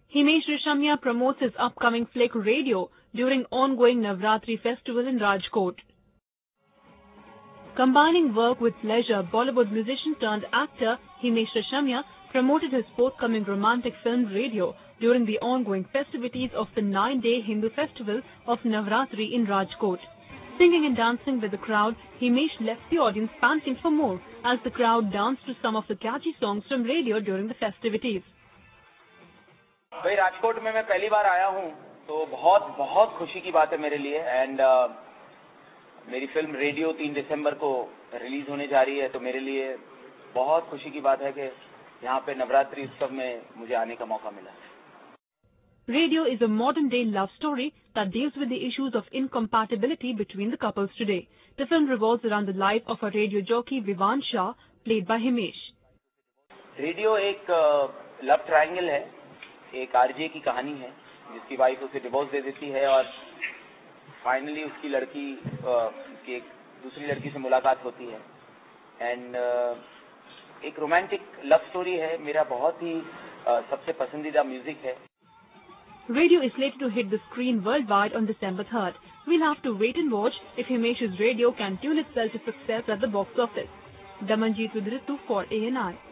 Himesh Reshammiya promotes his upcoming flick Radio during ongoing Navratri festival in Rajkot. Combining work with pleasure, Bollywood musician turned actor Himesh Reshammiya promoted his forthcoming romantic film Radio during the ongoing festivities of the 9-day Hindu festival of Navratri in Rajkot. Singing and dancing with the crowd, Himesh left the audience panting for more as the crowd danced to some of the catchy songs from Radio during the festivities. भाई राजकोट में मैं पहली बार आया हूं तो बहुत खुशी की बात है मेरे लिए एंड मेरी फिल्म रेडियो 3 दिसंबर को रिलीज होने जा रही है तो मेरे लिए बहुत खुशी की बात है कि यहां पे नवरात्रि उत्सव में मुझे आने का मौका मिला. Radio is a modern-day love story that deals with the issues of incompatibility between the couples today. The film revolves around the life of a radio jockey Vivan Shah, played by Himesh. Radio एक love triangle है, एक RJ की कहानी है जिसकी wife उसे divorce दे देती है और फाइनली उसकी लड़की की एक दूसरी लड़की से मुलाकात होती है एंड एक रोमांटिक लव स्टोरी है. मेरा बहुत ही सबसे पसंदीदा म्यूजिक है. Radio is slated to hit the screen worldwide on December 3rd. We'll have to wait and watch if Himesh's Radio can tune itself to success at the box office. Damanjeet with Ritu for ANI.